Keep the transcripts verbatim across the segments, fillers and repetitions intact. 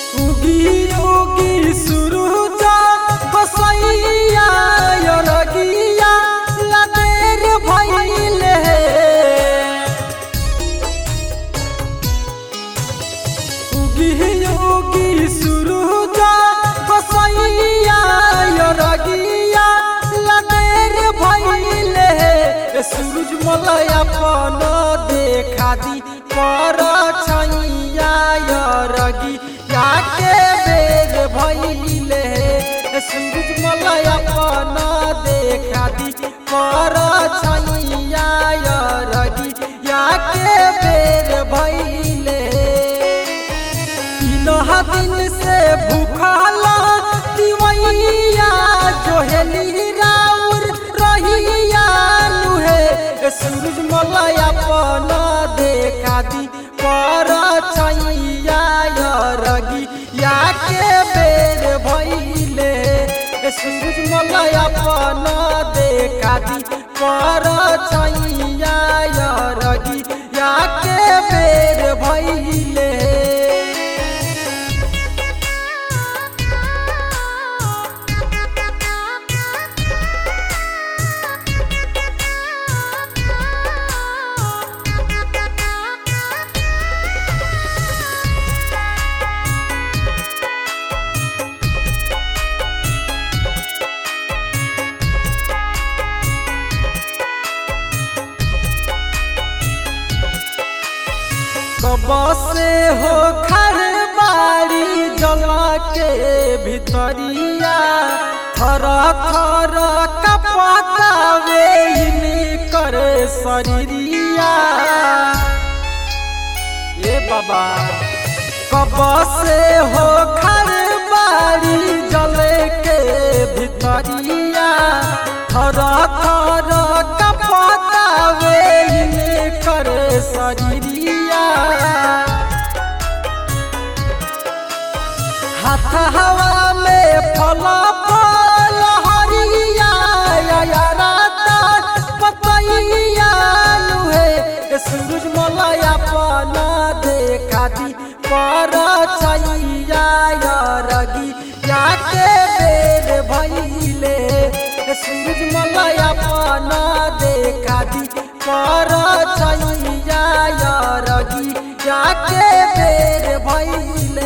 उगी उगी सुरुजा गोसैया रगिया लदेर भइले उगी उगी सुरुजा गोसैया रगिया लदेर भइले सूरज मलया अपन देखा दी पर छैया रगी याके बेर भइले सूरज मलया अपन देखा दी पर छैया रगी याके बेर भइले तीन दिन से भूखला दिवैया जोहेली राउर रहिया सूरज मलया अपन देखा दी पर छैया रगी याके बेर भइले सूरज मलया अपन देखा दी पर छैया रगी याके बेर भइले बसे हो खर बाड़ी जला के भितरिया थर थर कपतावे कर शरीरिया ए बाबा कबसे हो खर बाड़ी जले के भितरिया थर थर कपतावे कर शरीरिया हाथ हवा में फल फल हरिया राता पतैया लुहे सूरज मलया अपन देखा दी पर छैया रगी याके बेर भइले सूरज मलया अपन देखा दी पर छैया रगी याके बेर भइले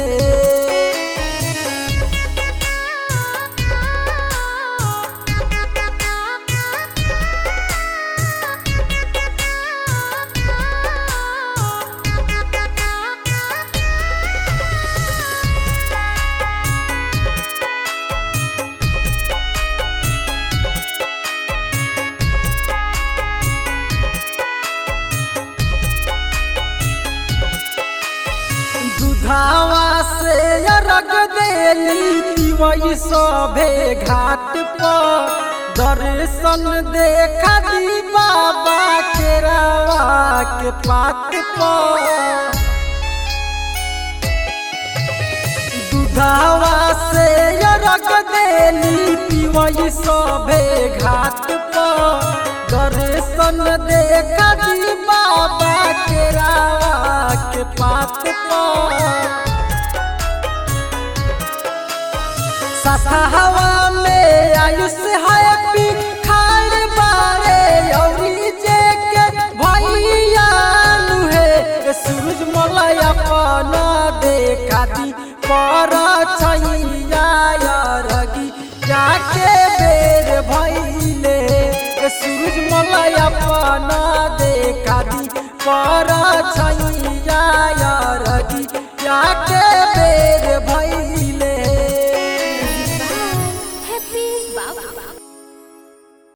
धावा से रग देली दिवई सभे घाट पर दर्शन देखा दी बाबा के रावा के पात पर दुधावा से रग देली दिवई सभे घाट पर दर्शन देखा दी बाबा के रावा के पात साथा हवा में आयुष हैप्पी खाड़ बारे औरी जे के भैया लुहे सूरज मलया अपन देखा दी पर छैया रगी याके बेर भइले सूरज मलया अपन देखा दी पर छैया